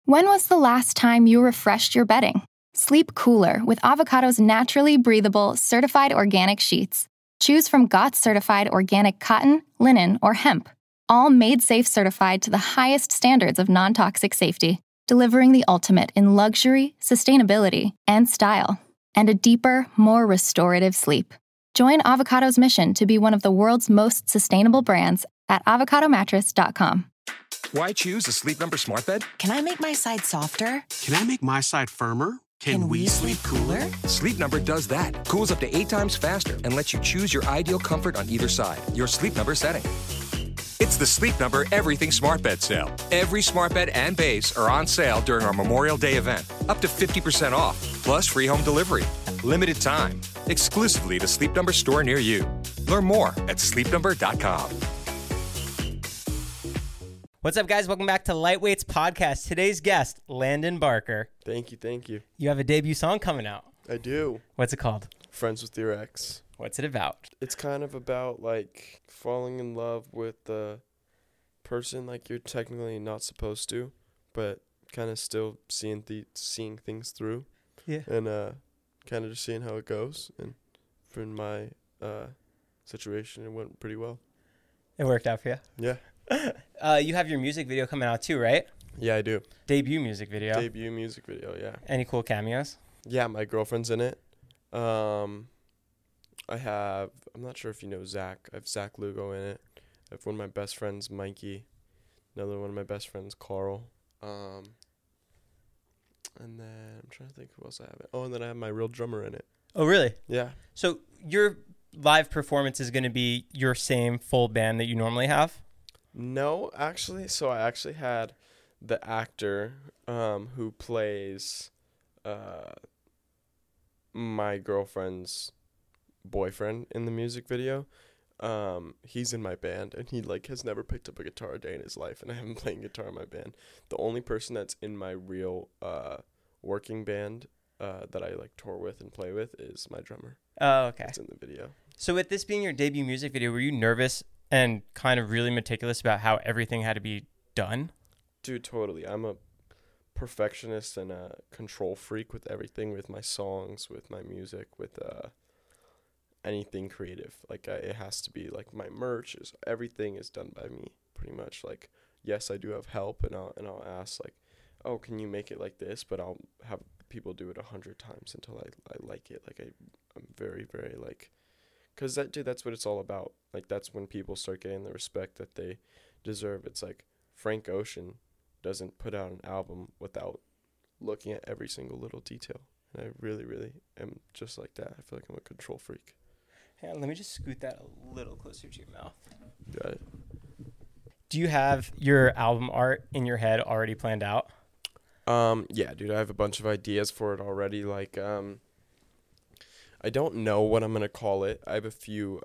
When was the last time you refreshed your bedding? Sleep cooler with Avocado's naturally breathable, certified organic sheets. Choose from GOTS certified organic cotton, linen, or hemp. All made safe certified to the highest standards of non-toxic safety, delivering the ultimate in luxury, sustainability, and style, and a deeper, more restorative sleep. Join Avocado's mission to be one of the world's most sustainable brands at avocadomattress.com. Why choose a Sleep Number smart bed? Can I make my side softer? Can I make my side firmer? Can we sleep cooler? Sleep Number does that. Cools up to 8 times faster and lets you choose your ideal comfort on either side. Your Sleep Number setting. It's the Sleep Number Everything Smart Bed sale. Every smart bed and base are on sale during our Memorial Day event. Up to 50% off, plus free home delivery. Limited time. Exclusively to Sleep Number store near you. Learn more at sleepnumber.com. What's up, guys? Welcome back to Lightweights Podcast. Today's guest, Landon Barker. Thank you. You have a debut song coming out. I do. What's it called? Friends with Your Ex. What's it about? It's kind of about, like, falling in love with the person, like, you're technically not supposed to, but kind of still seeing things through. Yeah. And kind of just seeing how it goes. And for my situation, it went pretty well. It worked out for you? Yeah. You have your music video coming out too, right? Yeah, I do. Debut music video. Debut music video, yeah. Any cool cameos? Yeah, my girlfriend's in it. I'm not sure if you know Zach. I have Zach Lugo in it. I have one of my best friends, Mikey. Another one of my best friends, Carl. And then I'm trying to think who else I have. Oh, and then I have my real drummer in it. Oh, really? Yeah. So your live performance is going to be your same full band that you normally have? No, actually. So I actually had the actor who plays my girlfriend's boyfriend in the music video. He's in my band, and he has never picked up a guitar a day in his life, and I have him playing guitar in my band. The only person that's in my real working band that I tour with and play with is my drummer. Oh, okay. It's in the video. So with this being your debut music video, were you nervous and kind of really meticulous about how everything had to be done? Dude, totally. I'm a perfectionist and a control freak with everything, with my songs, with my music, with anything creative. It has to be my merch everything is done by me pretty much. Yes, I do have help, and I'll ask oh, can you make it like this? But I'll have people do it 100 times until I like it. I'm very, very because that's what it's all about. That's when people start getting the respect that they deserve. It's Frank Ocean doesn't put out an album without looking at every single little detail. And I really, really am just like that. I feel like I'm a control freak. Hang on, let me just scoot that a little closer to your mouth. Got it. Do you have your album art in your head already planned out? Yeah, dude, I have a bunch of ideas for it already. I don't know what I'm going to call it. I have a few,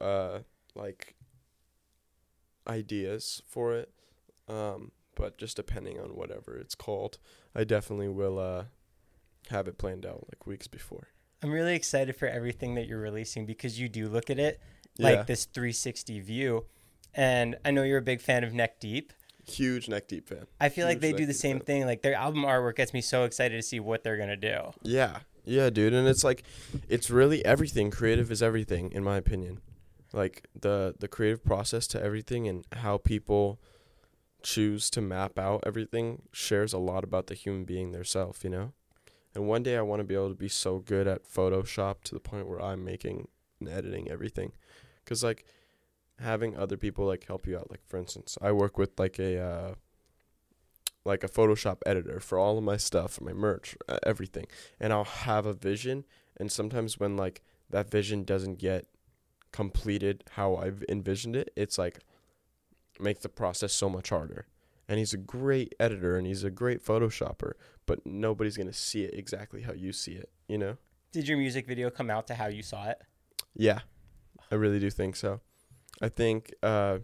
ideas for it. But just depending on whatever it's called, I definitely will, have it planned out weeks before. I'm really excited for everything that you're releasing because you do look at it this 360 view. And I know you're a big fan of Neck Deep. Huge Neck Deep fan. I feel like they do the same thing. Their album artwork gets me so excited to see what they're going to do. Yeah, dude. And it's really everything. Creative is everything, in my opinion. The creative process to everything and how people choose to map out everything shares a lot about the human being theirself, you know? And one day I want to be able to be so good at Photoshop to the point where I'm making and editing everything. Because, having other people, help you out. For instance, I work with, a Photoshop editor for all of my stuff, my merch, everything. And I'll have a vision. And sometimes when, that vision doesn't get completed how I've envisioned it, it's, make the process so much harder. And he's a great editor and he's a great Photoshopper, but nobody's going to see it exactly how you see it, you know? Did your music video come out to how you saw it? Yeah, I really do think so. I think the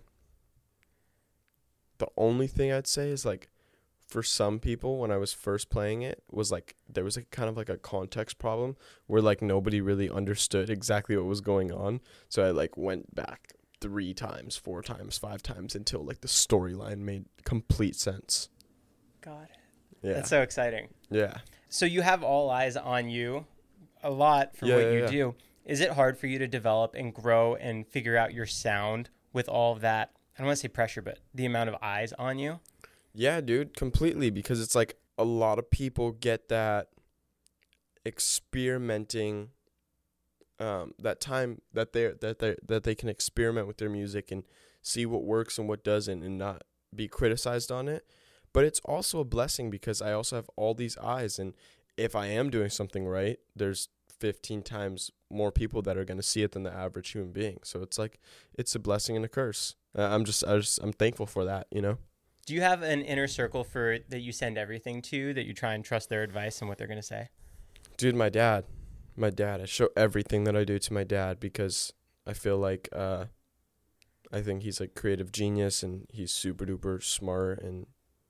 only thing I'd say is, for some people, when I was first playing it, was, there was kind of a context problem where, nobody really understood exactly what was going on. So I, went back 3 times, 4 times, 5 times until the storyline made complete sense. Got it. Yeah. That's so exciting. Yeah. So you have all eyes on you a lot for what you do. Is it hard for you to develop and grow and figure out your sound with all of that? I don't want to say pressure, but the amount of eyes on you? Yeah, dude, completely. Because it's like a lot of people get that experimenting, that time that they can experiment with their music and see what works and what doesn't and not be criticized on it. But it's also a blessing because I also have all these eyes, and if I am doing something right, there's 15 times more people that are going to see it than the average human being. So it's like, it's a blessing and a curse. I'm thankful for that, you know? Do you have an inner circle that you send everything to, that you try and trust their advice and what they're going to say? Dude, my dad, I show everything that I do to my dad because I feel like, I think he's like creative genius and he's super duper smart, and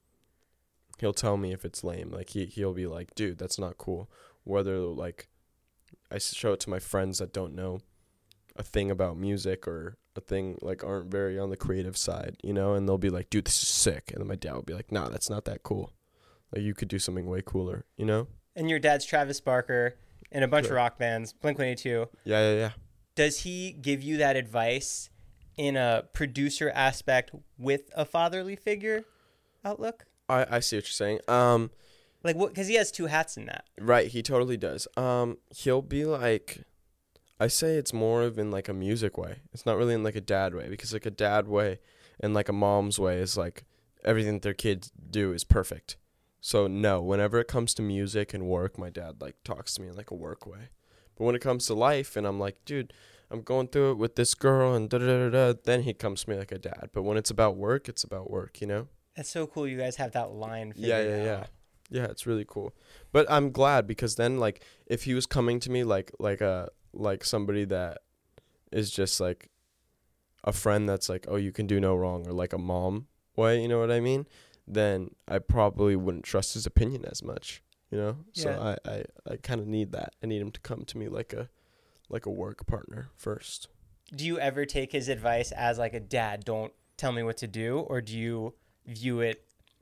he'll tell me if it's lame. Like he'll be like, dude, that's not cool. Whether like I show it to my friends that don't know a thing about music or a thing, like aren't very on the creative side, you know, and they'll be like, dude, this is sick. And then my dad will be like, nah, that's not that cool. Like you could do something way cooler, you know? And your dad's Travis Barker in a bunch of rock bands, Blink-182. Yeah. Does he give you that advice in a producer aspect with a fatherly figure outlook? I see what you're saying. Like what? Because he has two hats in that. Right, he totally does. He'll be like, I say it's more of in like a music way. It's not really in like a dad way, because like a dad way and like a mom's way is like everything that their kids do is perfect. So no, whenever it comes to music and work, my dad like talks to me in like a work way. But when it comes to life and I'm like, dude, I'm going through it with this girl and da-da-da-da, then he comes to me like a dad. But when it's about work, you know? That's so cool. You guys have that line figured out. Yeah, it's really cool. But I'm glad, because then like if he was coming to me like somebody that is just like a friend that's like, oh, you can do no wrong, or like a mom way, you know what I mean? Then I probably wouldn't trust his opinion as much, you know? So yeah. I kind of need that. I need him to come to me like a work partner first. Do you ever take his advice as like a dad, don't tell me what to do, or do you view it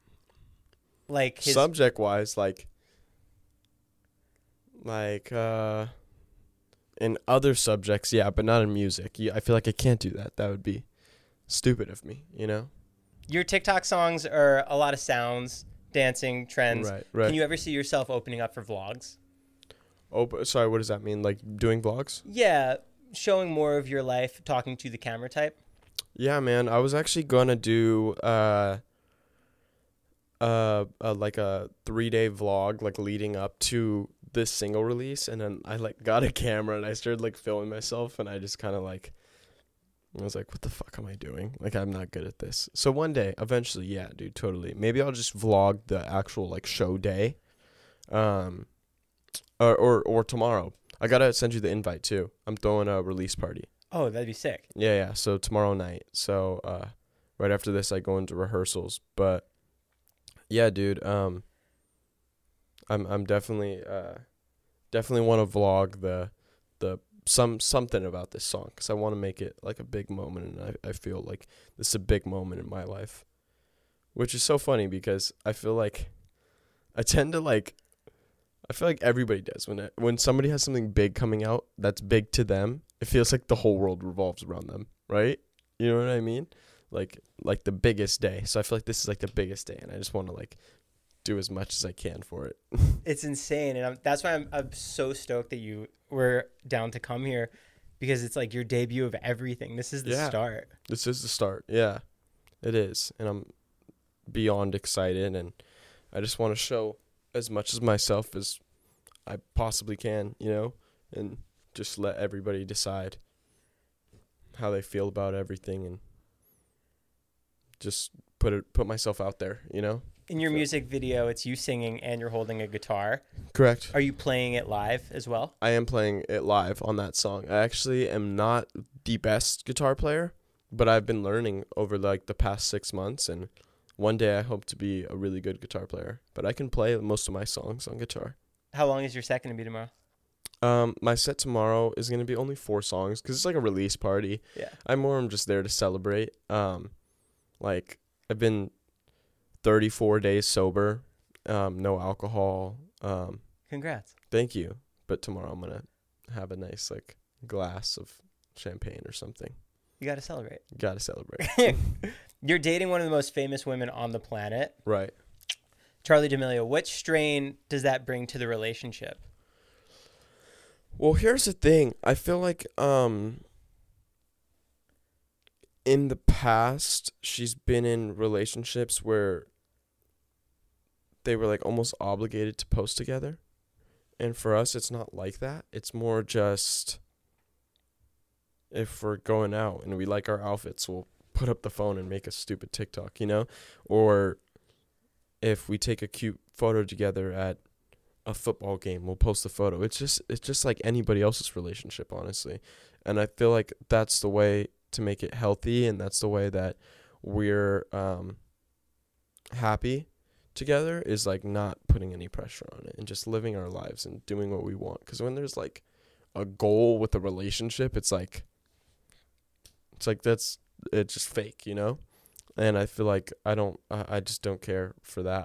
like his subject wise, like in other subjects, yeah, but not in music. I feel like I can't do that. That would be stupid of me, you know? Your TikTok songs are a lot of sounds, dancing, trends. Right. Can you ever see yourself opening up for vlogs? Oh, sorry, what does that mean? Like doing vlogs? Yeah, showing more of your life, talking to the camera type. Yeah, man. I was actually gonna do like a 3-day vlog like leading up to this single release, and then I like got a camera and I started like filming myself, and I just kind of like I was like, what the fuck am I doing? Like, I'm not good at this. So one day, eventually, yeah, dude, totally. Maybe I'll just vlog the actual like show day, or tomorrow. I gotta send you the invite too. I'm throwing a release party. Oh, that'd be sick. Yeah. So tomorrow night. So right after this, I go into rehearsals. But yeah, dude. I'm definitely want to vlog the something about this song, because I want to make it like a big moment, and I feel like this is a big moment in my life, which is so funny because I feel like I feel like everybody does when somebody has something big coming out that's big to them, it feels like the whole world revolves around them, right? You know what I mean? Like the biggest day. So I feel like this is like the biggest day, and I just want to like do as much as I can for it. It's insane, and that's why I'm so stoked that you were down to come here, because it's like your debut of everything. This is the start. This is the start. Yeah, it is, and I'm beyond excited, and I just want to show as much as myself as I possibly can, you know, and just let everybody decide how they feel about everything, and just put myself out there, you know. In your music video, it's you singing and you're holding a guitar. Correct. Are you playing it live as well? I am playing it live on that song. I actually am not the best guitar player, but I've been learning over like the past 6 months, and one day I hope to be a really good guitar player. But I can play most of my songs on guitar. How long is your set going to be tomorrow? My set tomorrow is going to be only 4 songs, because it's like a release party. Yeah. I'm just there to celebrate. Like I've been 34 days sober, no alcohol. Congrats. Thank you. But tomorrow I'm gonna have a nice like glass of champagne or something. You got to celebrate. Got to celebrate. You're dating one of the most famous women on the planet. Right. Charli D'Amelio. What strain does that bring to the relationship? Well, here's the thing. I feel like in the past, she's been in relationships where they were like almost obligated to post together. And for us, it's not like that. It's more just if we're going out and we like our outfits, we'll put up the phone and make a stupid TikTok, you know? Or if we take a cute photo together at a football game, we'll post the photo. It's just like anybody else's relationship, honestly. And I feel like that's the way to make it healthy, and that's the way that we're happy together, is like not putting any pressure on it and just living our lives and doing what we want. Because when there's like a goal with a relationship, it's just fake, you know? And I feel like I just don't care for that.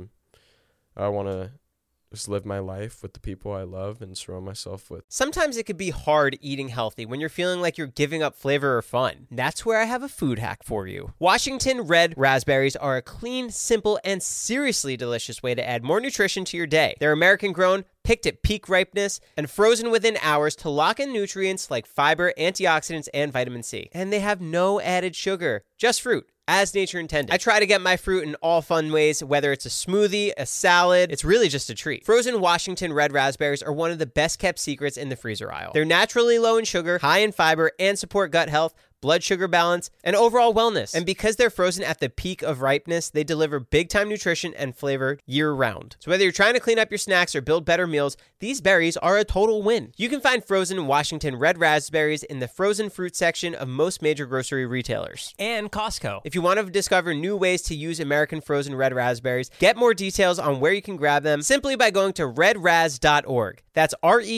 I want to just live my life with the people I love and surround myself with. Sometimes it could be hard eating healthy when you're feeling like you're giving up flavor or fun. That's where I have a food hack for you. Washington Red Raspberries are a clean, simple, and seriously delicious way to add more nutrition to your day. They're American grown, picked at peak ripeness, and frozen within hours to lock in nutrients like fiber, antioxidants, and vitamin C. And they have no added sugar, just fruit, as nature intended. I try to get my fruit in all fun ways, whether it's a smoothie, a salad, it's really just a treat. Frozen Washington Red Raspberries are one of the best kept secrets in the freezer aisle. They're naturally low in sugar, high in fiber, and support gut health, blood sugar balance, and overall wellness. And because they're frozen at the peak of ripeness, they deliver big-time nutrition and flavor year-round. So whether you're trying to clean up your snacks or build better meals, these berries are a total win. You can find frozen Washington Red Raspberries in the frozen fruit section of most major grocery retailers and Costco. If you want to discover new ways to use American frozen red raspberries, get more details on where you can grab them simply by going to redraz.org. That's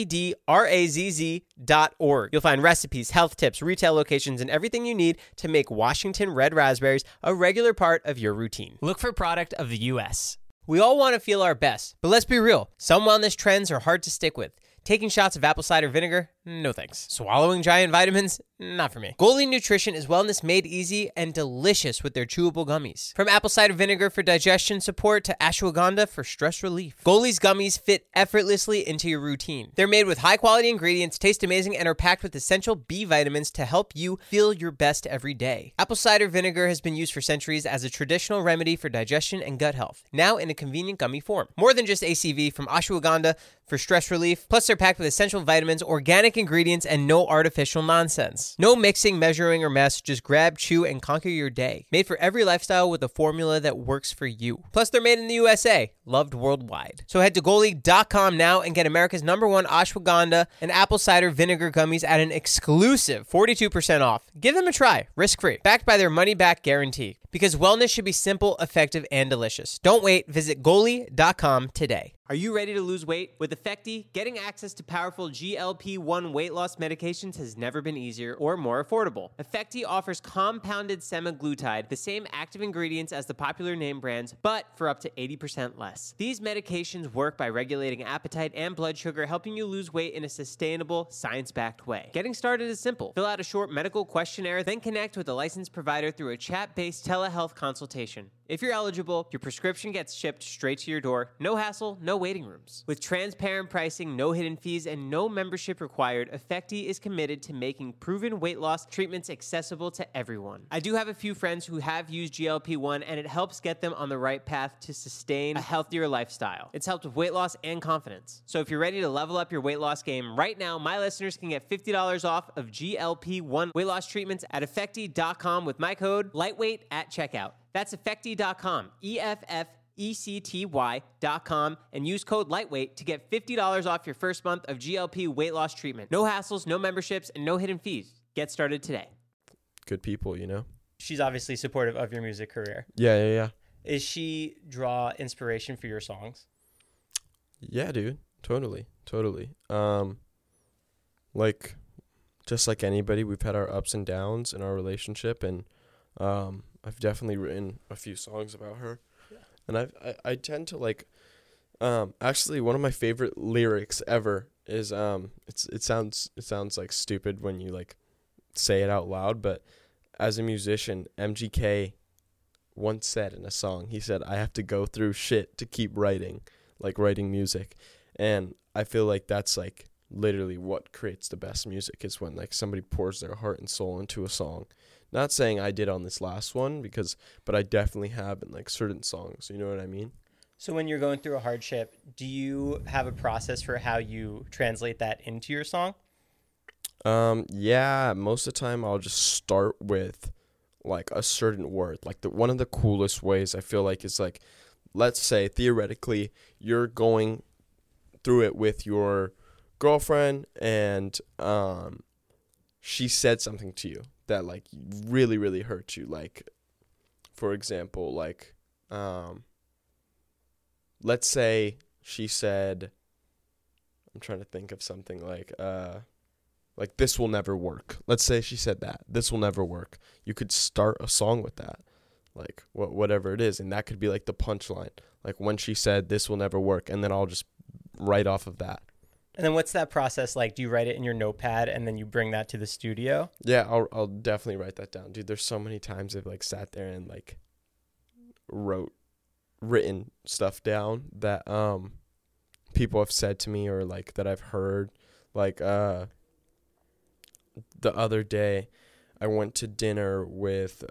redrazz.org. You'll find recipes, health tips, retail locations, and everything you need to make Washington Red Raspberries a regular part of your routine. Look for product of the U.S. We all want to feel our best, but let's be real. Some wellness trends are hard to stick with. Taking shots of apple cider vinegar? No thanks. Swallowing giant vitamins? Not for me. Goli Nutrition is wellness made easy and delicious with their chewable gummies. From apple cider vinegar for digestion support to ashwagandha for stress relief, Goli's gummies fit effortlessly into your routine. They're made with high quality ingredients, taste amazing, and are packed with essential B vitamins to help you feel your best every day. Apple cider vinegar has been used for centuries as a traditional remedy for digestion and gut health, now in a convenient gummy form. More than just ACV, from ashwagandha for stress relief, plus they're packed with essential vitamins, organic ingredients, and no artificial nonsense. No mixing, measuring, or mess. Just grab, chew, and conquer your day. Made for every lifestyle with a formula that works for you. Plus, they're made in the USA, loved worldwide. So head to Goli.com now and get America's #1 ashwagandha and apple cider vinegar gummies at an exclusive 42% off. Give them a try, risk-free, backed by their money-back guarantee. Because wellness should be simple, effective, and delicious. Don't wait. Visit Goli.com today. Are you ready to lose weight? With Effecti, getting access to powerful GLP-1 weight loss medications has never been easier or more affordable. Effecti offers compounded semaglutide, the same active ingredients as the popular name brands, but for up to 80% less. These medications work by regulating appetite and blood sugar, helping you lose weight in a sustainable, science-backed way. Getting started is simple. Fill out a short medical questionnaire, then connect with a licensed provider through a chat-based telehealth consultation. If you're eligible, your prescription gets shipped straight to your door. No hassle, no waiting rooms. With transparent pricing, no hidden fees, and no membership required, Effecti is committed to making proven weight loss treatments accessible to everyone. I do have a few friends who have used GLP-1, and it helps get them on the right path to sustain a healthier lifestyle. It's helped with weight loss and confidence. So if you're ready to level up your weight loss game right now, my listeners can get $50 off of GLP-1 weight loss treatments at Effecti.com with my code LIGHTWEIGHT at checkout. That's Effecti.com, EFFECTY.com, and use code LIGHTWEIGHT to get $50 off your first month of GLP weight loss treatment. No hassles, no memberships, and no hidden fees. Get started today. Good people, you know? She's obviously supportive of your music career. Yeah. Is she draw inspiration for your songs? Yeah, dude. Totally. Like, just like anybody, we've had our ups and downs in our relationship, and I've definitely written a few songs about her. Yeah. And I tend to like, actually one of my favorite lyrics ever is, it sounds like stupid when you like say it out loud, but as a musician, MGK once said in a song, he said, I have to go through shit to keep writing, like writing music. And I feel like that's like literally what creates the best music, is when like somebody pours their heart and soul into a song. Not saying I did on this last one, but I definitely have in like certain songs, you know what I mean? So when you're going through a hardship, do you have a process for how you translate that into your song? Yeah, most of the time I'll just start with like a certain word. Like one of the coolest ways I feel like is like, let's say theoretically you're going through it with your girlfriend and she said something to you that like really, really hurt you. Like, for example, like let's say she said, I'm trying to think of something like this will never work. Let's say she said that. This will never work. You could start a song with that. Like whatever it is, and that could be like the punchline. Like when she said this will never work, and then I'll just write off of that. And then what's that process like? Do you write it in your notepad and then you bring that to the studio? Yeah, I'll definitely write that down. Dude, there's so many times I've like sat there and like written stuff down that people have said to me, or like that I've heard. Like the other day, I went to dinner with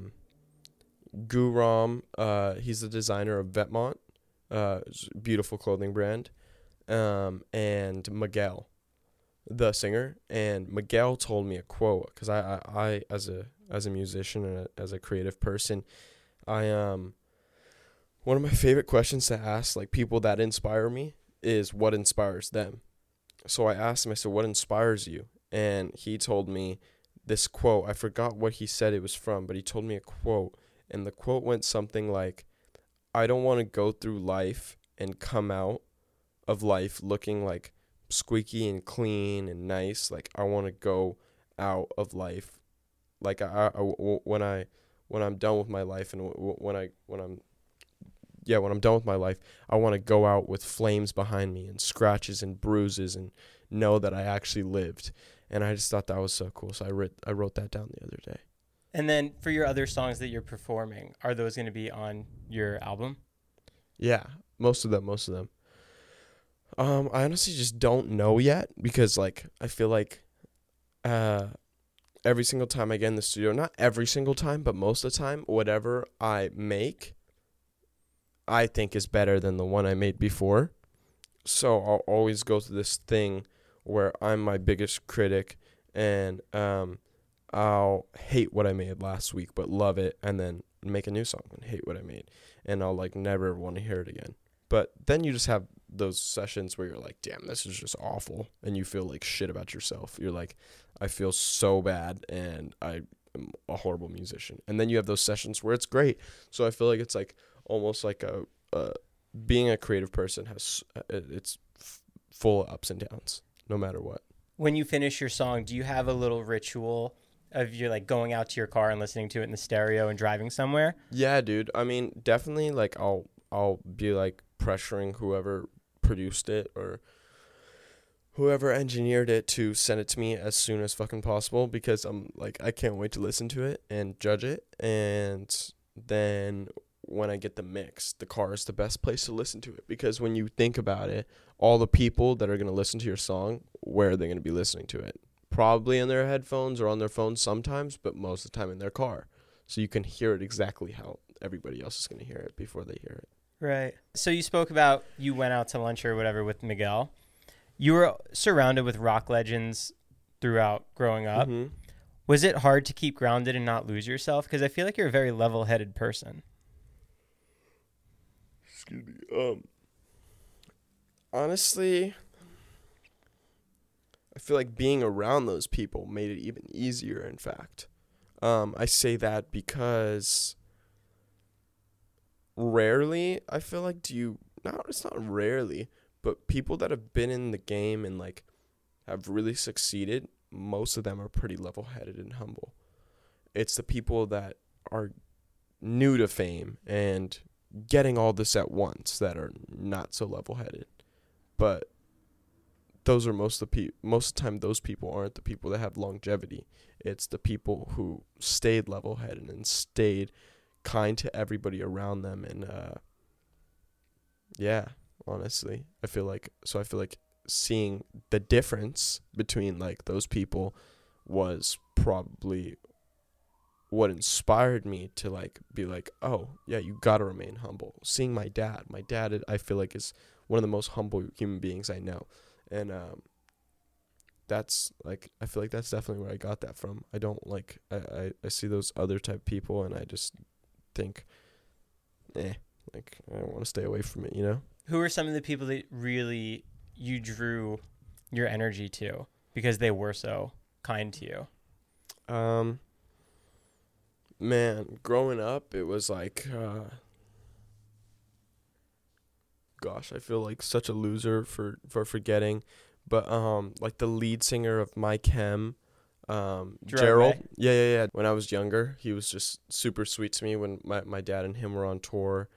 Guram. He's the designer of Vetmont, beautiful clothing brand, and Miguel, the singer. And Miguel told me a quote, because I as a musician and as a creative person, one of my favorite questions to ask like people that inspire me is what inspires them. So I asked him, I said, what inspires you? And he told me this quote. I forgot what he said it was from, but he told me a quote. And the quote went something like, I don't want to go through life and come out of life looking like squeaky and clean and nice. Like I want to go out of life. Like when I'm done with my life, and when I'm done with my life, I want to go out with flames behind me and scratches and bruises and know that I actually lived. And I just thought that was so cool. So I wrote that down the other day. And then for your other songs that you're performing, are those going to be on your album? Yeah, most of them. I honestly just don't know yet, because like I feel like every single time I get in the studio, not every single time, but most of the time, whatever I make, I think is better than the one I made before. So I'll always go through this thing where I'm my biggest critic, and I'll hate what I made last week but love it, and then make a new song and hate what I made, and I'll like never want to hear it again. But then you just have those sessions where you're like, damn, this is just awful, and you feel like shit about yourself. You're like, I feel so bad, and I am a horrible musician. And then you have those sessions where it's great. So I feel like it's like almost like being a creative person it's full of ups and downs, no matter what. When you finish your song, do you have a little ritual of you like going out to your car and listening to it in the stereo and driving somewhere? Yeah, dude. I mean, definitely like I'll be like pressuring whoever produced it or whoever engineered it to send it to me as soon as fucking possible, because I'm like, I can't wait to listen to it and judge it. And then when I get the mix, the car is the best place to listen to it, because when you think about it, all the people that are going to listen to your song, where are they going to be listening to it? Probably in their headphones or on their phones sometimes, but most of the time in their car. So you can hear it exactly how everybody else is going to hear it before they hear it. Right. So you spoke about you went out to lunch or whatever with Miguel. You were surrounded with rock legends throughout growing up. Mm-hmm. Was it hard to keep grounded and not lose yourself? Because I feel like you're a very level-headed person. Excuse me. Honestly, I feel like being around those people made it even easier, in fact. I say that because rarely, I feel like it's not rarely, but people that have been in the game and like have really succeeded, most of them are pretty level-headed and humble. It's the people that are new to fame and getting all this at once that are not so level-headed. But those are most of the time those people aren't the people that have longevity. It's the people who stayed level-headed and stayed kind to everybody around them. And honestly, I feel like seeing the difference between like those people was probably what inspired me to like be like, oh yeah, you gotta remain humble. Seeing my dad, I feel like is one of the most humble human beings I know. And that's like, I feel like that's definitely where I got that from. I don't like, I see those other type people and I just think, like I want to stay away from it, you know? Who are some of the people that really you drew your energy to because they were so kind to you? Man, growing up, it was like, gosh, I feel like such a loser for forgetting, but like the lead singer of My Chem, Gerald. Yeah. When I was younger, he was just super sweet to me when my dad and him were on tour.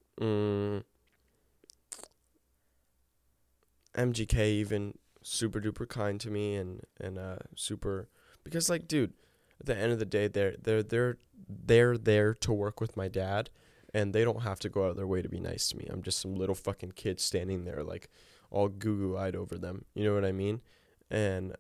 MGK even super duper kind to me and super, because like, dude, at the end of the day, they're there to work with my dad, and they don't have to go out of their way to be nice to me. I'm just some little fucking kid standing there like all goo-goo-eyed over them. You know what I mean? And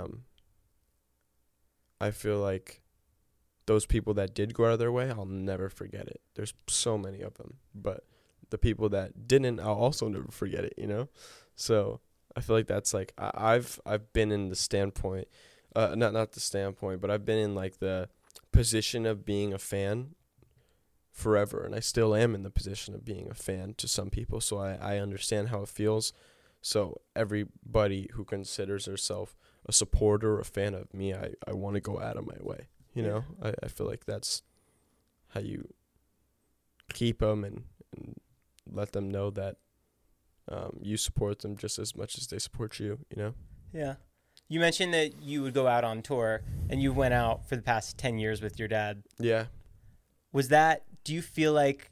I feel like those people that did go out of their way, I'll never forget it. There's so many of them, but the people that didn't, I'll also never forget it, you know? So I feel like that's like, I've been in the standpoint, not the standpoint, but I've been in like the position of being a fan forever, and I still am in the position of being a fan to some people, so I understand how it feels. So everybody who considers herself a supporter or a fan of me, I want to go out of my way, you know? I feel like that's how you keep them and let them know that you support them just as much as they support you, you know? Yeah. You mentioned that you would go out on tour, and you went out for the past 10 years with your dad. Yeah. Do you feel like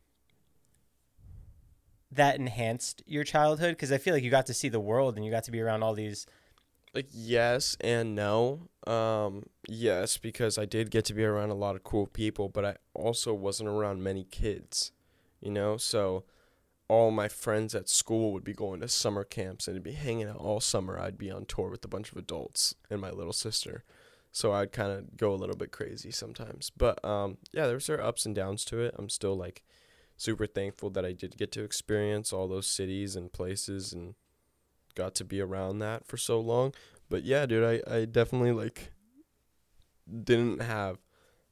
that enhanced your childhood? Because I feel like you got to see the world and you got to be around all these. Like, yes and no. Yes, because I did get to be around a lot of cool people, but I also wasn't around many kids, you know? So all my friends at school would be going to summer camps and it'd be hanging out all summer. I'd be on tour with a bunch of adults and my little sister. So I'd kind of go a little bit crazy sometimes. But, yeah, there's ups and downs to it. I'm still, like, super thankful that I did get to experience all those cities and places and got to be around that for so long. But, yeah, dude, I definitely, like, didn't have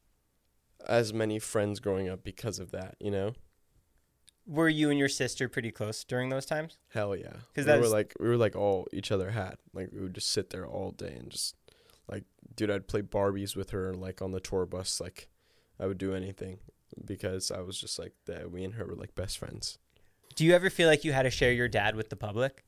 as many friends growing up because of that, you know? Were you and your sister pretty close during those times? Hell yeah. Because we were like all each other had. Like, we would just sit there all day and just, like, dude, I'd play Barbies with her, like, on the tour bus. Like, I would do anything because I was just, like, that we and her were, like, best friends. Do you ever feel like you had to share your dad with the public?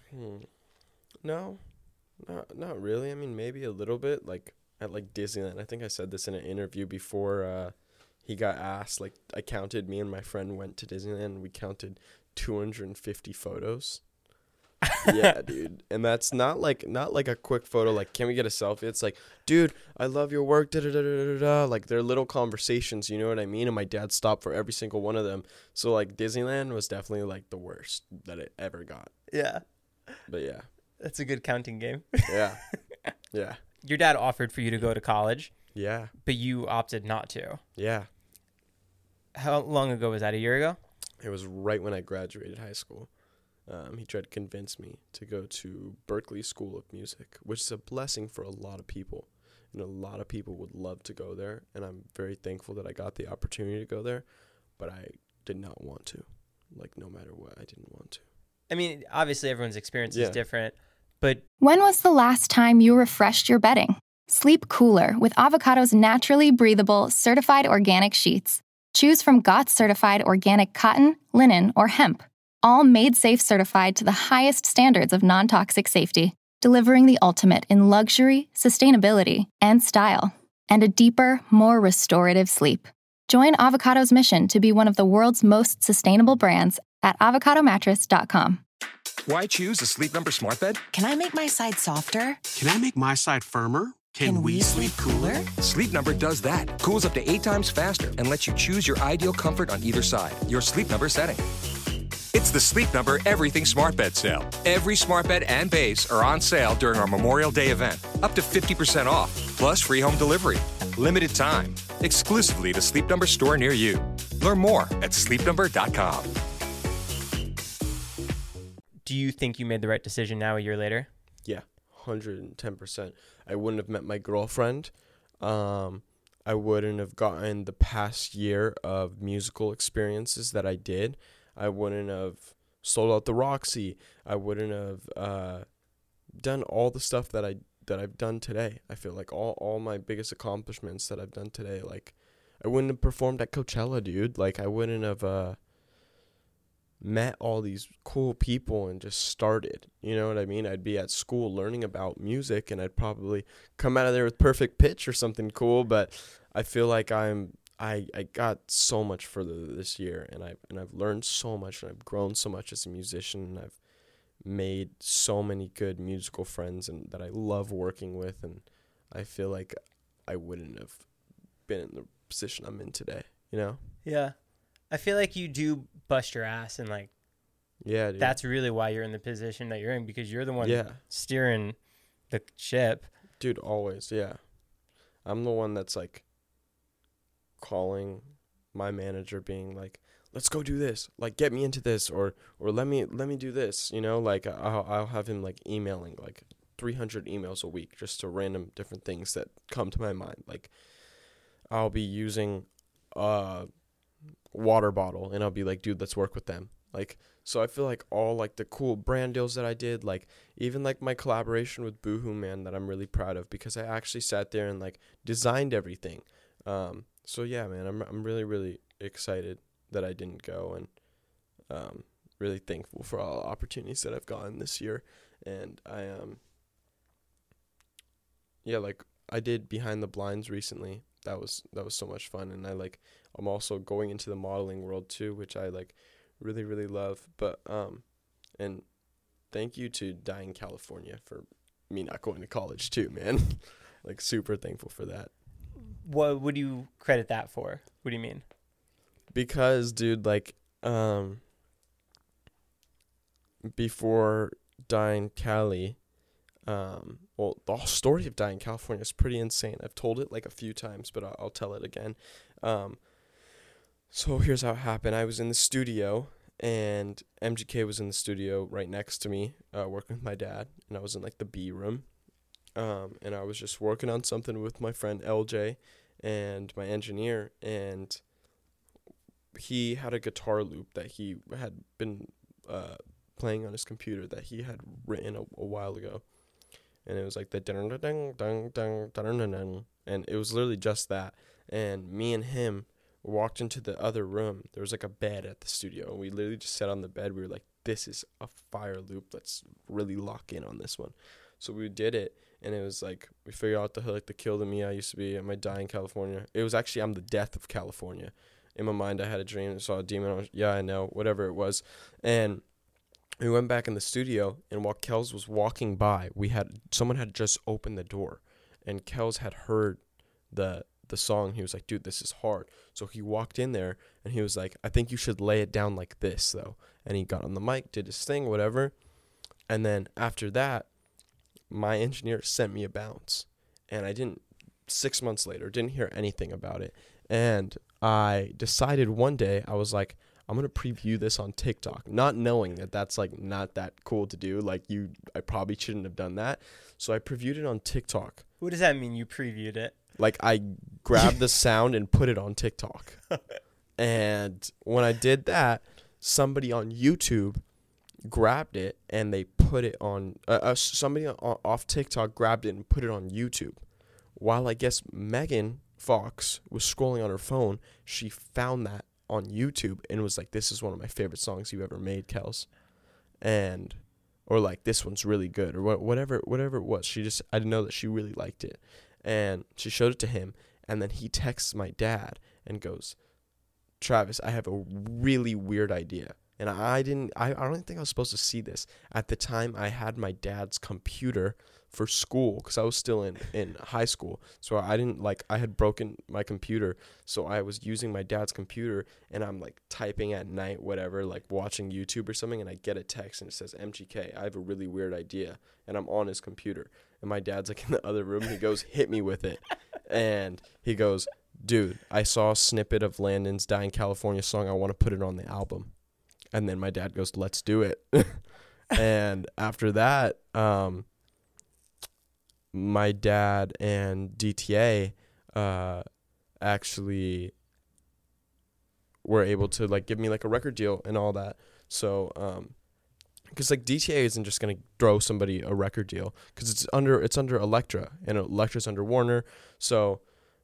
No, not really. I mean, maybe a little bit, like, at, like, Disneyland. I think I said this in an interview before he got asked. Like, I counted, me and my friend went to Disneyland, and we counted 250 photos. Yeah, dude. And that's not like a quick photo, like, can we get a selfie? It's like, dude, I love your work, da-da-da-da-da-da. Like, they're little conversations, you know what I mean? And my dad stopped for every single one of them. So, like, Disneyland was definitely, like, the worst that it ever got. Yeah. But, yeah. That's a good counting game. Yeah. Yeah. Your dad offered for you to go to college. Yeah. But you opted not to. Yeah. How long ago was that? A year ago? It was right when I graduated high school. He tried to convince me to go to Berklee School of Music, which is a blessing for a lot of people. And a lot of people would love to go there. And I'm very thankful that I got the opportunity to go there. But I did not want to. Like, no matter what, I didn't want to. I mean, obviously everyone's experience is different. But when was the last time you refreshed your bedding? Sleep cooler with Avocado's naturally breathable, certified organic sheets. Choose from GOTS certified organic cotton, linen, or hemp. All made safe certified to the highest standards of non-toxic safety, delivering the ultimate in luxury, sustainability, and style, and a deeper, more restorative sleep. Join Avocado's mission to be one of the world's most sustainable brands at avocadomattress.com. Why choose a Sleep Number smart bed? Can I make my side softer? Can I make my side firmer? Can we sleep cooler? Sleep Number does that. Cools up to 8 times faster and lets you choose your ideal comfort on either side. Your Sleep Number setting. It's the Sleep Number Everything Smart Bed Sale. Every smart bed and base are on sale during our Memorial Day event. Up to 50% off, plus free home delivery. Limited time. Exclusively to Sleep Number store near you. Learn more at sleepnumber.com. Do you think you made the right decision now a year later? Yeah, 110%. I wouldn't have met my girlfriend. I wouldn't have gotten the past year of musical experiences that I did. I wouldn't have sold out the Roxy. I wouldn't have done all the stuff that I've done today. I feel like all my biggest accomplishments that I've done today, like I wouldn't have performed at Coachella, dude. Like I wouldn't have met all these cool people and just started. You know what I mean? I'd be at school learning about music and I'd probably come out of there with perfect pitch or something cool, but I feel like I got so much further this year and I've learned so much and I've grown so much as a musician and I've made so many good musical friends and that I love working with, and I feel like I wouldn't have been in the position I'm in today, you know? Yeah. I feel like you do bust your ass, and like, yeah, dude. That's really why you're in the position that you're in, because you're the one steering the ship. Dude, always, yeah. I'm the one that's like calling my manager being like, let's go do this, like get me into this, or let me do this, you know? Like I'll have him like emailing like 300 emails a week just to random different things that come to my mind. Like I'll be using water bottle and I'll be like, dude, let's work with them. Like, so I feel like all like the cool brand deals that I did, like even like my collaboration with Boohoo Man that I'm really proud of, because I actually sat there and like designed everything. So yeah, man, I'm really, really excited that I didn't go, and really thankful for all the opportunities that I've gotten this year. And I like I did Behind the Blinds recently. That was so much fun, and I'm also going into the modeling world too, which I like really, really love. But and thank you to Dying California for me not going to college too, man. Like super thankful for that. What would you credit that for? What do you mean? Because, dude, like before Dying Cali, well, the story of Dying California is pretty insane. I've told it like a few times, but I'll tell it again. So here's how it happened. I was in the studio, and MGK was in the studio right next to me, working with my dad, and I was in like the B room, and I was just working on something with my friend LJ and my engineer, and he had a guitar loop that he had been playing on his computer that he had written a while ago, and it was like the dun dun dun dun dun dun, and it was literally just that. And me and him walked into the other room. There was like a bed at the studio, and we literally just sat on the bed. We were like, "This is a fire loop. Let's really lock in on this one." So we did it, and it was like we figured out the kill to me I used to be. Am I dying California? It was actually I'm the death of California. In my mind, I had a dream and saw a demon. I know, whatever it was. And we went back in the studio, and while Kels was walking by, someone had just opened the door, and Kels had heard the song. He was like, dude, this is hard. So he walked in there, and he was like, I think you should lay it down like this, though. And he got on the mic, did his thing, whatever. And then after that, my engineer sent me a bounce, and 6 months later, didn't hear anything about it. And I decided one day, I was like, I'm going to preview this on TikTok, not knowing that that's like not that cool to do. Like I probably shouldn't have done that. So I previewed it on TikTok. What does that mean, you previewed it? Like I grabbed the sound and put it on TikTok. And when I did that, somebody on YouTube grabbed it and they put it on, somebody off TikTok grabbed it and put it on YouTube. While I guess Megan Fox was scrolling on her phone, she found that on YouTube and was like, this is one of my favorite songs you ever made, Kels. Or like, this one's really good, or whatever it was. I didn't know that she really liked it. And she showed it to him, and then he texts my dad and goes, Travis, I have a really weird idea. And I don't think I was supposed to see this. At the time, I had my dad's computer for school because I was still in high school. So I had broken my computer. So I was using my dad's computer and I'm like typing at night, whatever, like watching YouTube or something. And I get a text and it says, MGK, I have a really weird idea. And I'm on his computer. And my dad's like in the other room. He goes, hit me with it. And he goes, dude, I saw a snippet of Landon's Die in California song. I want to put it on the album. And then my dad goes, let's do it. And after that, my dad and DTA actually were able to like give me like a record deal and all that. So because like DTA isn't just gonna throw somebody a record deal because it's under Elektra and Elektra's under Warner. So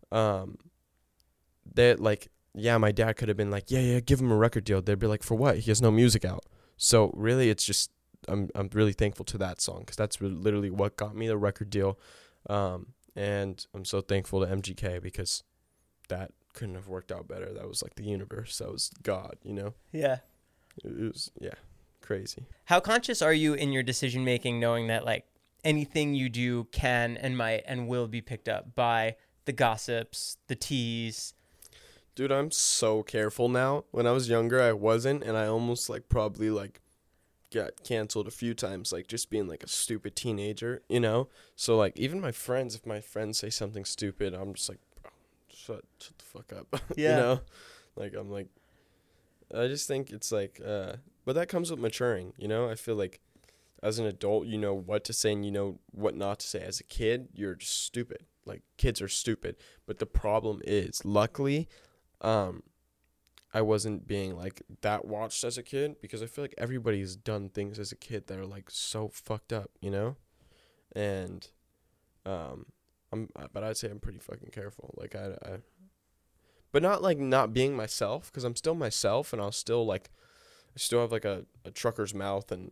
that like, yeah, my dad could have been like, yeah, give him a record deal. They'd be like, for what? He has no music out. So really, it's just I'm really thankful to that song because that's literally what got me the record deal, and I'm so thankful to MGK because that couldn't have worked out better. That was like the universe. That was God, you know? Yeah. It was crazy. How conscious are you in your decision making, knowing that like anything you do can and might and will be picked up by the gossips, the teas? Dude, I'm so careful now. When I was younger, I wasn't, and I almost like probably like got canceled a few times, like just being like a stupid teenager, you know? So like even my friends, if my friends say something stupid, I'm just like, bro, shut the fuck up. Yeah. You know? Like I'm like, I just think it's like, but that comes with maturing, you know? I feel like as an adult, you know what to say and you know what not to say. As a kid, you're just stupid. Like kids are stupid. But the problem is, luckily, I wasn't being like that watched as a kid because I feel like everybody's done things as a kid that are like so fucked up, you know? And but I'd say I'm pretty fucking careful. Like I but not like not being myself because I'm still myself and I'll still like I still have like a trucker's mouth and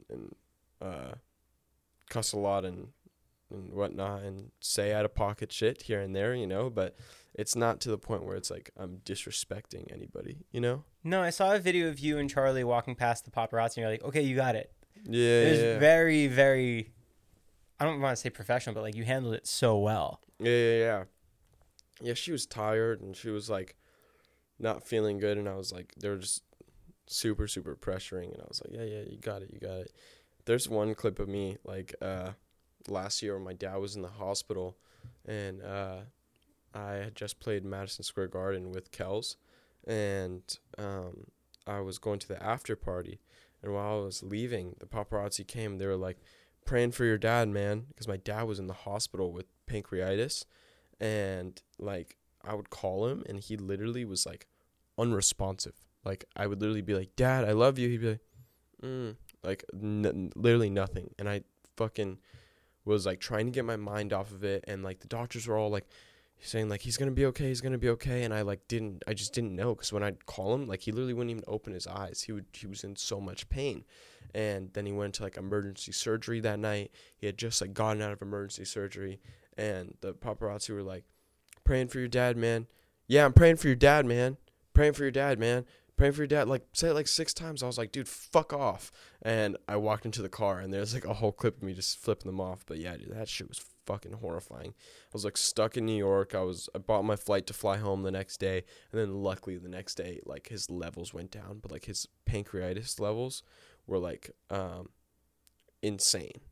cuss a lot and whatnot and say out of pocket shit here and there, you know, but it's not to the point where it's like I'm disrespecting anybody, you know? No, I saw a video of you and Charlie walking past the paparazzi and you're like, okay, you got it. Yeah. It was very, very, I don't want to say professional, but like you handled it so well. Yeah, she was tired and she was like not feeling good and I was like, they were just super, super pressuring and I was like, yeah, you got it. There's one clip of me like last year when my dad was in the hospital and I had just played Madison Square Garden with Kels and I was going to the after party and while I was leaving the paparazzi came. They were like, praying for your dad, man, because my dad was in the hospital with pancreatitis and like I would call him and he literally was like unresponsive. Like I would literally be like, Dad, I love you. He'd be like literally nothing. And I fucking was like trying to get my mind off of it and like the doctors were all like saying like he's gonna be okay and I just didn't know because when I'd call him like he literally wouldn't even open his eyes. He was in so much pain. And then he went to like emergency surgery that night. He had just like gotten out of emergency surgery and the paparazzi were like, praying for your dad, man. Yeah, I'm praying for your dad, man. Praying for your dad, man. Praying for your dad. Like, say it like 6 times. I was like, dude, fuck off. And I walked into the car and there's like a whole clip of me just flipping them off. But yeah, dude, that shit was fucking horrifying. I was like stuck in New York. I bought my flight to fly home the next day. And then luckily the next day, like his levels went down. But like his pancreatitis levels were like insane.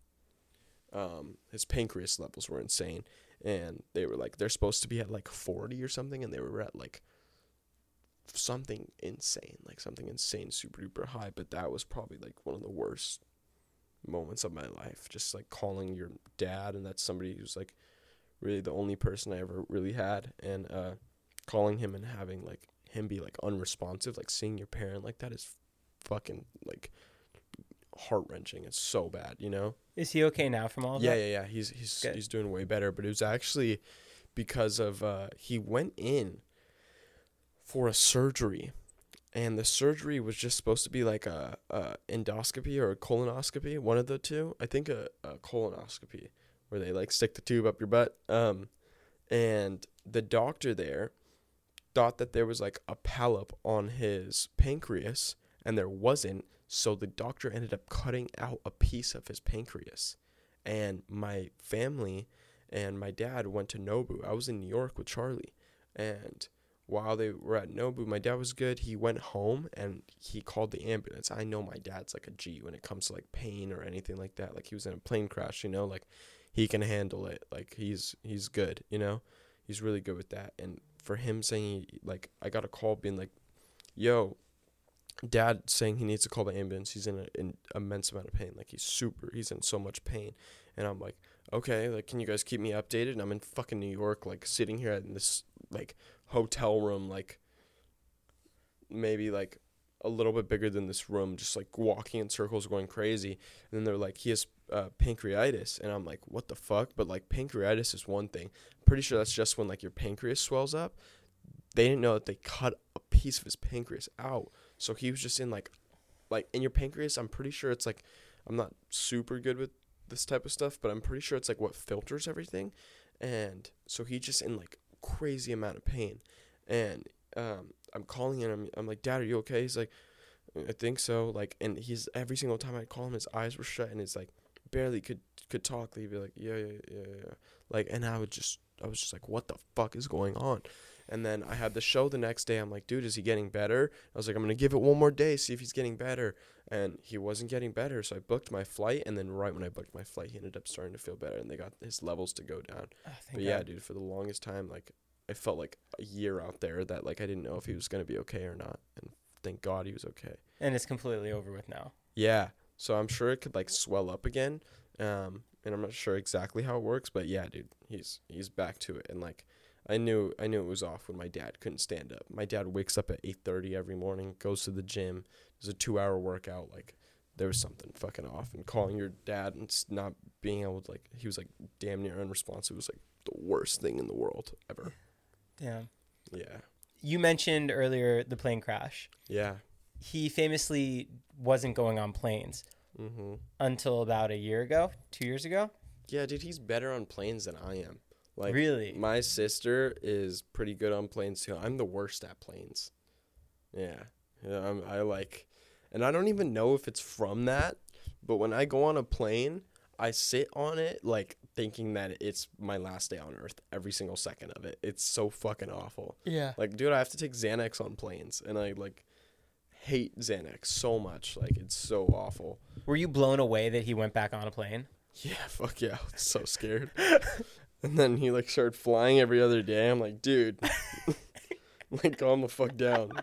His pancreas levels were insane. And they were like, they're supposed to be at like 40 or something. And they were at like something insane, super duper high. But that was probably like one of the worst moments of my life. Just like calling your dad. And that's somebody who's like really the only person I ever really had. And calling him and having like him be like unresponsive, like seeing your parent like that is fucking like heart-wrenching. It's so bad, you know? Is he okay now from all of that? Yeah. He's doing way better, but it was actually because of he went in for a surgery, and the surgery was just supposed to be like a endoscopy or a colonoscopy, one of the two. I think a colonoscopy, where they like stick the tube up your butt. And the doctor there thought that there was like a polyp on his pancreas, and there wasn't. So the doctor ended up cutting out a piece of his pancreas. And my family and my dad went to Nobu. I was in New York with Charlie. And while they were at Nobu, my dad was good. He went home and he called the ambulance. I know my dad's like a G when it comes to like pain or anything like that. Like he was in a plane crash, you know, like he can handle it. Like he's good, you know, he's really good with that. And for him saying, like, I got a call being like, yo, dad saying he needs to call the ambulance. He's in an immense amount of pain. Like he's in so much pain. And I'm like, okay, like, can you guys keep me updated? And I'm in fucking New York, like sitting here in this like hotel room, like maybe like a little bit bigger than this room, just like walking in circles, going crazy. And then they're like, he has pancreatitis. And I'm like, what the fuck? But like pancreatitis is one thing. I'm pretty sure that's just when like your pancreas swells up. They didn't know that they cut a piece of his pancreas out. So he was just in like in your pancreas, I'm pretty sure it's like, I'm not super good with this type of stuff, but I'm pretty sure it's like what filters everything. And so he's just in like crazy amount of pain. And I'm calling him. I'm like, Dad, are you okay? He's like, I think so. Like, and he's every single time I call him, his eyes were shut, and it's like barely could talk. He'd be like, yeah. Like, and I was just like, what the fuck is going on? And then I had the show the next day. I'm like, dude, is he getting better? I was like, I'm going to give it one more day, see if he's getting better. And he wasn't getting better. So I booked my flight. And then right when I booked my flight, he ended up starting to feel better. And they got his levels to go down. But yeah, dude, for the longest time, like, I felt like a year out there that, like, I didn't know if he was going to be okay or not. And thank God he was okay. And it's completely over with now. Yeah. So I'm sure it could, like, swell up again. And I'm not sure exactly how it works. But yeah, dude, he's back to it. And, like, I knew it was off when my dad couldn't stand up. My dad wakes up at 8:30 every morning, goes to the gym, does a 2-hour workout. Like, there was something fucking off. And calling your dad and not being able to, like, he was, like, damn near unresponsive. It was, like, the worst thing in the world ever. Damn. Yeah. You mentioned earlier the plane crash. Yeah. He famously wasn't going on planes until about a year ago, 2 years ago. Yeah, dude, he's better on planes than I am. Like, really? My sister is pretty good on planes too. I'm the worst at planes. Yeah. I like, and I don't even know if it's from that, but when I go on a plane, I sit on it like thinking that it's my last day on earth every single second of it. It's so fucking awful. Yeah. Like, dude, I have to take Xanax on planes, and I like hate Xanax so much. Like, it's so awful. Were you blown away that he went back on a plane? Yeah, fuck yeah. I was so scared. And then he, like, started flying every other day. I'm like, dude, like, calm the fuck down.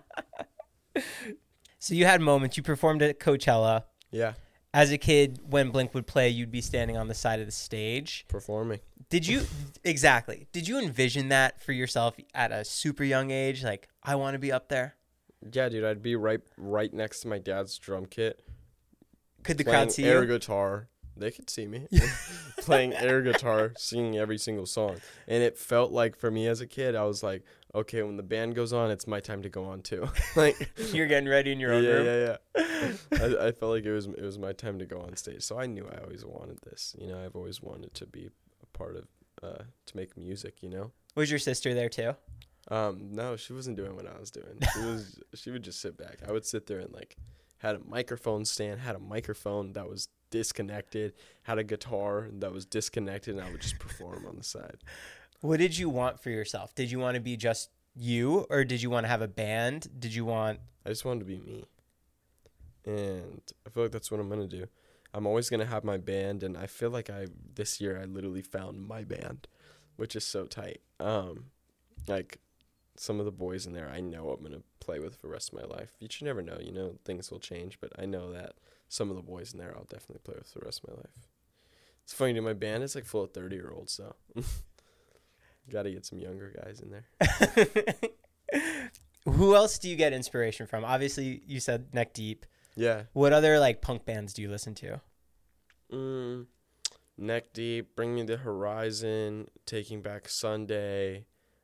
So you had moments. You performed at Coachella. Yeah. As a kid, when Blink would play, you'd be standing on the side of the stage. Performing. Did you envision that for yourself at a super young age? Like, I want to be up there? Yeah, dude, I'd be right next to my dad's drum kit. Could the crowd see air you? guitar. They could see me playing air guitar, singing every single song. And it felt like, for me as a kid, I was like, okay, when the band goes on, it's my time to go on too. Like, you're getting ready in your own room. Yeah. I felt like it was my time to go on stage. So I knew I always wanted this. You know, I've always wanted to be a part of, to make music. You know. Was your sister there too? No, she wasn't doing what I was doing. She would just sit back. I would sit there and, like, had a microphone stand, had a microphone that was disconnected, had a guitar that was disconnected, and I would just perform on the side. What did you want for yourself? Did you want to be just you, or did you want to have a band? I just wanted to be me. And I feel like that's what I'm going to do. I'm always going to have my band, and I feel like this year I literally found my band, which is so tight. Like, some of the boys in there I know I'm going to play with for the rest of my life. You should never know, you know, things will change, but I know that some of the boys in there I'll definitely play with for the rest of my life. It's funny, dude, my band is like full of 30-year-olds, so got to get some younger guys in there. Who else do you get inspiration from? Obviously, you said Neck Deep. Yeah. What other, like, punk bands do you listen to? Neck Deep, Bring Me the Horizon, Taking Back Sunday,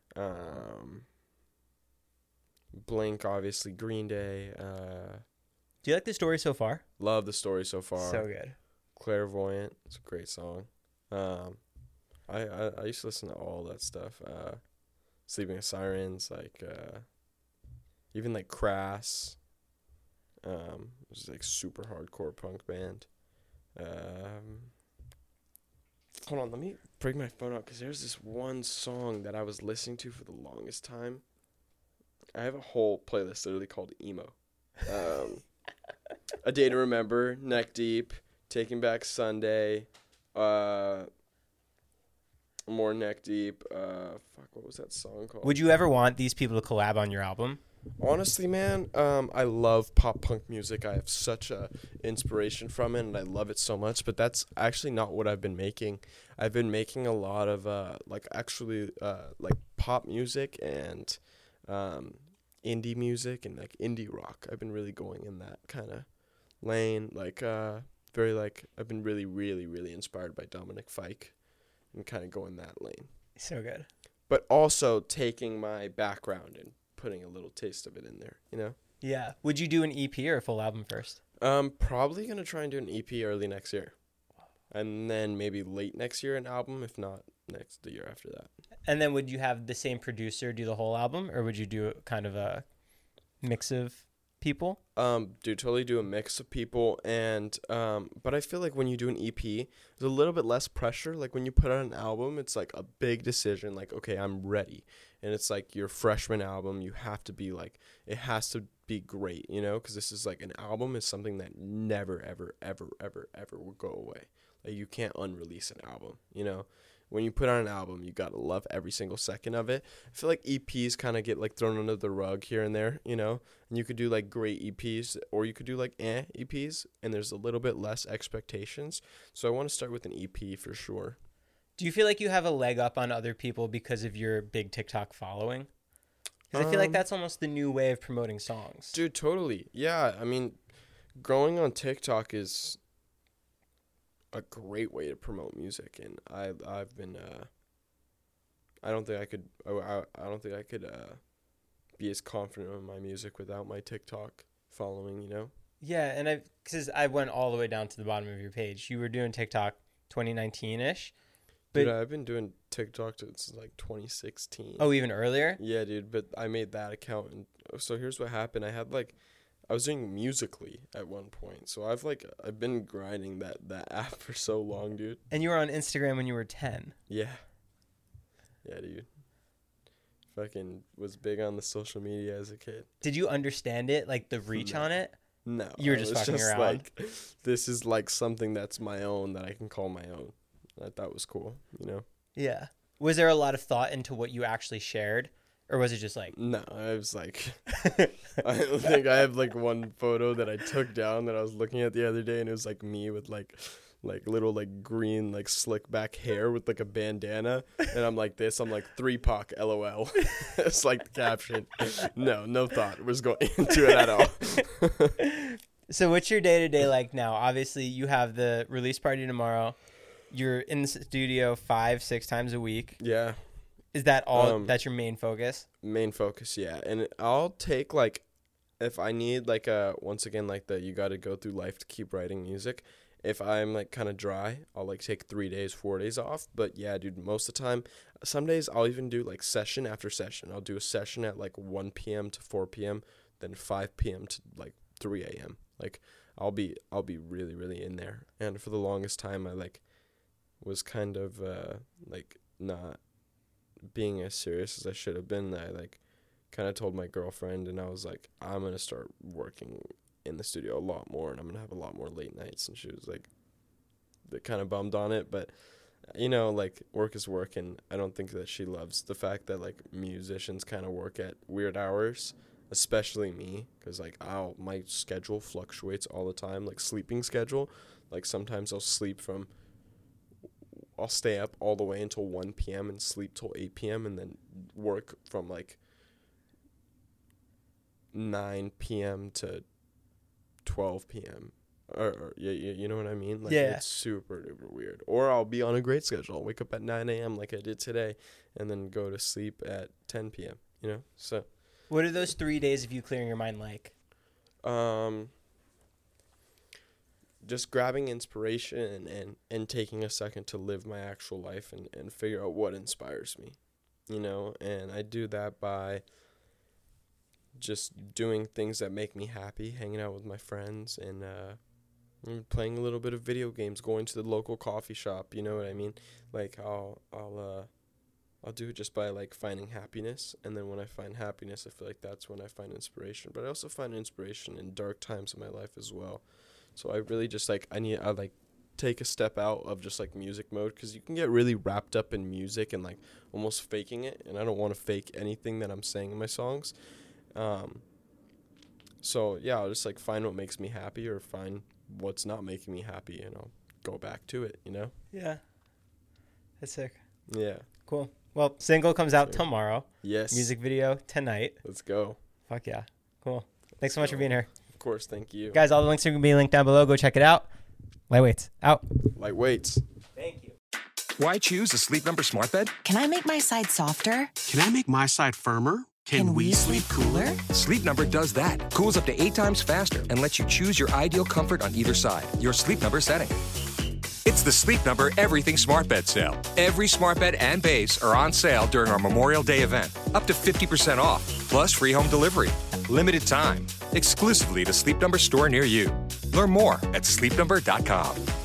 Blink, obviously, Green Day. Do you like the story so far? Love the story so far. So good. Clairvoyant, it's a great song. I used to listen to all that stuff. Sleeping with Sirens, like even like Crass. It was like super hardcore punk band. Hold on, let me bring my phone up because there's this one song that I was listening to for the longest time. I have a whole playlist literally called emo. A Day to Remember, Neck Deep, Taking Back Sunday, more Neck Deep. What was that song called? Would you ever want these people to collab on your album? Honestly, man, I love pop punk music. I have such a inspiration from it, and I love it so much. But that's actually not what I've been making. I've been making a lot of like pop music and indie music and like indie rock. I've been really going in that kind of lane. I've been really, really, really inspired by Dominic Fike and kind of going that lane. So good. But also taking my background and putting a little taste of it in there, you know? Yeah. Would you do an EP or a full album first? Probably going to try and do an EP early next year. And then maybe late next year an album, if not the year after that. And then would you have the same producer do the whole album, or would you do kind of a mix of people? Totally do a mix of people, and but I feel like when you do an EP, there's a little bit less pressure. Like when you put out an album, it's like a big decision. Like, okay, I'm ready, and it's like your freshman album. You have to be like, it has to be great, you know, because this is like an album is something that never, ever, ever, ever, ever will go away. Like you can't unrelease an album, you know. When you put out an album, you gotta love every single second of it. I feel like EPs kind of get like thrown under the rug here and there, you know. And you could do like great EPs, or you could do like EPs, and there's a little bit less expectations. So I want to start with an EP for sure. Do you feel like you have a leg up on other people because of your big TikTok following? Because I feel like that's almost the new way of promoting songs. Dude, totally. Yeah, I mean, growing on TikTok is a great way to promote music, and I've been I don't think I could be as confident in my music without my TikTok following, you know. Yeah, and because I went all the way down to the bottom of your page. You were doing TikTok 2019-ish. Dude, I've been doing TikTok since like 2016. Oh, even earlier? Yeah, dude, but I made that account, and so here's what happened. I was doing Musical.ly at one point, so I've been grinding that app for so long, dude. And you were on Instagram when you were 10. Yeah, dude. Fucking was big on the social media as a kid. Did you understand it, like the reach on it? No, you were just fucking around. Like, this is like something that's my own that I can call my own. I thought was cool, you know. Yeah. Was there a lot of thought into what you actually shared? Or was it just like... No, I was like... I think I have like one photo that I took down that I was looking at the other day, and it was like me with like little like green like slick back hair with like a bandana, and I'm like 3Pac LOL. It's like the caption. No thought was going into it at all. So what's your day-to-day like now? Obviously, you have the release party tomorrow. You're in the studio 5-6 times a week. Yeah. Is that all? That's your main focus? Main focus, yeah. And I'll take like, if I need like once again, like you got to go through life to keep writing music. If I'm like kind of dry, I'll like take 3 days, 4 days off. But yeah, dude, most of the time, some days I'll even do like session after session. I'll do a session at like 1 p.m. to 4 p.m., then 5 p.m. to like 3 a.m. Like I'll be really, really in there. And for the longest time, I like was kind of like not being as serious as I should have been. I like kind of told my girlfriend, and I was like, I'm gonna start working in the studio a lot more, and I'm gonna have a lot more late nights. And she was like, kind of bummed on it, but you know, like work is work, and I don't think that she loves the fact that like musicians kind of work at weird hours, especially me, because like my schedule fluctuates all the time, like sleeping schedule. Like sometimes I'll stay up all the way until 1 p.m. and sleep till 8 p.m. and then work from like 9 p.m. to 12 p.m. Or you know what I mean? Like, yeah. It's super duper weird. Or I'll be on a great schedule. I'll wake up at 9 a.m. like I did today, and then go to sleep at 10 p.m., you know? So. What are those 3 days of you clearing your mind like? Just grabbing inspiration and taking a second to live my actual life and figure out what inspires me. you know, and I do that by just doing things that make me happy, hanging out with my friends, and playing a little bit of video games, going to the local coffee shop, you know what I mean? Like, I'll do it just by, like, finding happiness, and then when I find happiness, I feel like that's when I find inspiration. But I also find inspiration in dark times in my life as well. So I really just, like, I take a step out of just, like, music mode, because you can get really wrapped up in music and, like, almost faking it, and I don't want to fake anything that I'm saying in my songs. So, yeah, I'll just, like, find what makes me happy or find what's not making me happy, and I'll go back to it, you know? Yeah. That's sick. Yeah. Cool. Well, single comes out tomorrow. Yes. Music video tonight. Let's go. Fuck yeah. Cool. Thanks so much for being here. Of course. Thank you. Guys, all the links are going to be linked down below. Go check it out. Lightweights out. Lightweights. Thank you. Why choose a Sleep Number smart bed? Can I make my side softer? Can I make my side firmer? Can we sleep cooler? Sleep Number does that. Cools up to 8 times faster and lets you choose your ideal comfort on either side. Your Sleep Number setting. It's the Sleep Number Everything Smart Bed Sale. Every smart bed and base are on sale during our Memorial Day event. Up to 50% off, plus free home delivery. Limited time. Exclusively the Sleep Number store near you. Learn more at sleepnumber.com.